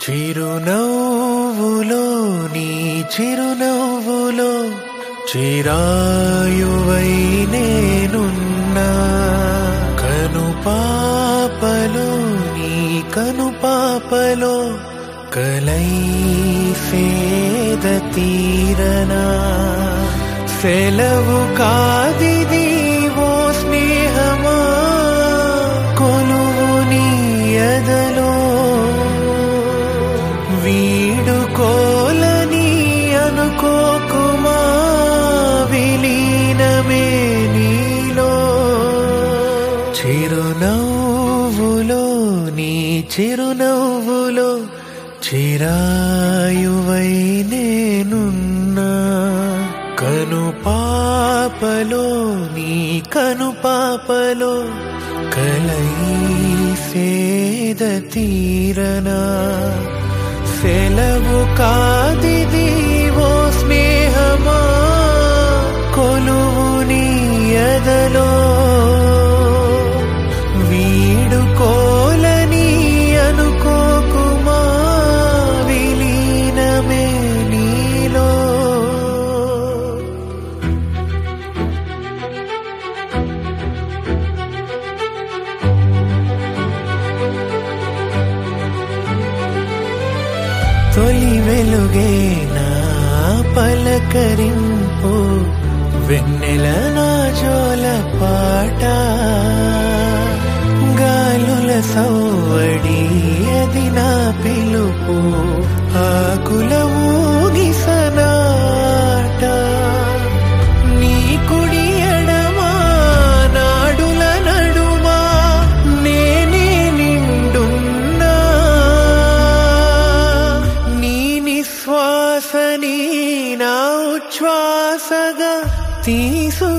చిరునవ్వులో నీ చిరునవ్వులో చిరాయువై నేనున్నా, కనుపాపలో నీ కనుపాపలో కలై సేద తీరనా. సెలవు కాదిది ఓ స్నేహమా, కొలువు నీ ఎదలో వీడుకోలని అనుకోకుమా, విలీనమే నీలో. చిరునవ్వులో నీ చిరునవ్వులో చిరాయువై నేనున్నా, కనుపాపలో నీ కనుపాపలో కలై సేద తీరనా. సెలవు కాదిది ఓ స్నేహమా, కొలువు నీ ఎదలో వీడుకోలని అనుకోకుమా, విలీనమే నీలో. తొలి వెలుగే నా పలకరింపు, వెన్నెల నా జోల పాట, గాలుల సవ్వడి అది నా పిలుపు, ఆకుల ఊగిసనాట. నీ కుడి ఎడమా నాడుల నడుమా నేనే నిండున్నా, నీ నిశ్వాసని నా ఉచ్ఛ్వాసగా తీసు